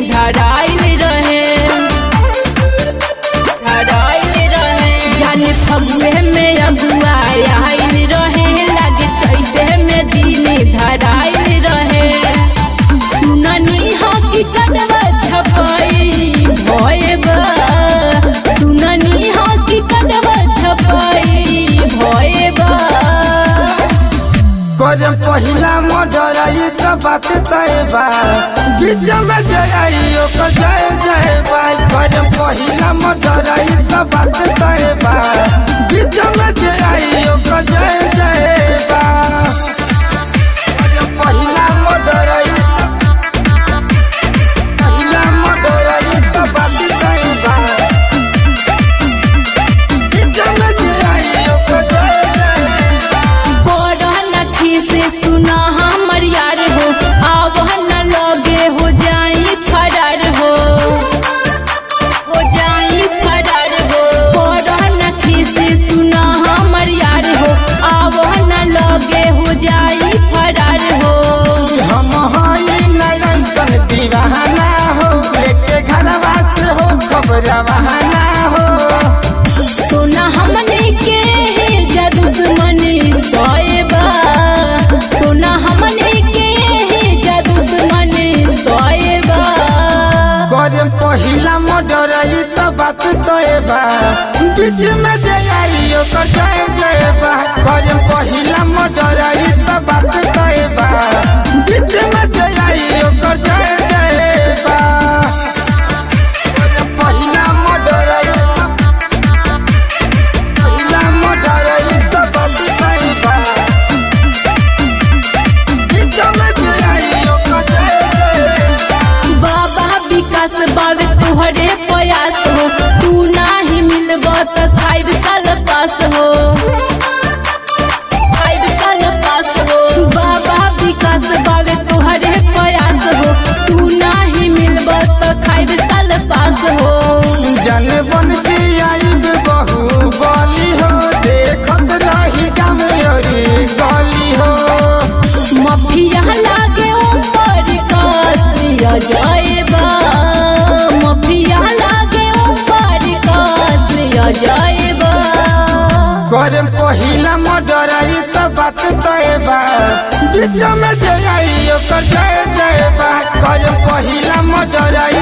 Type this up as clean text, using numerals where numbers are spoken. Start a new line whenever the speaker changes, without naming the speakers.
धराइल रहे जाने फगुए में अगुआ आइल रहे लागे चैते में दिन धराइल रहे सुननी हकीकत छपाई भयबा सुननी हकीकत छपाई भयबा
करम पहिला मर्डर आई त बात तय बा बीच में जय आई ओकर जय जय बा करम पहिला मर्डर आई त बात तय बा बीच में जय आई ओकर जय जय बा करम पहिला मर्डर आई त बात तय बा बीच में जय आई ओकर जय
से सुना हमर यार हो आवह न लगे हो जाई फरार हो जाई फरार हो पढ़ नखी से सुना हमर यार हो आवह न लगे हो जाई फरार हो
हम हई नयन सन दीवाना हो लेके घरवा से हो खबर बहाना हो
सोना हमने के जादू दुश्मनी सोएबा सोना हमने के जादू दुश्मनी सोएबा
करम पहिला मर्डर आई त बात तय बा बीच में जय आई ओकर जय जय बा करम पहिला मर्डर आई त बात तय बा बीच में जय आई ओकर जय जय बा करम पहिला मर्डर आई पहिला मर्डर आई त बात तय बा बीच में जय आई ओकर जय जय
बाबा विकास बावे तुहरे प्रयास हो तू नाही मिलब त 5 साल पास हो 5 साल पास हो बाबा विकास बावे तुहरे प्रयास हो तू नाही मिलब त 5 साल पास हो
जन बन के आईब बहु बोली हो देखत रही गाँव अरी गली हो
मफिया लागे ऊपर कसिया जाएबा मफिया लागे ऊपर कसिया जाएबा
करम पहिला मर्डर आई त बात तय बा बीच में जय आई ओकर जय जय बा करम पहिला मर्डर आई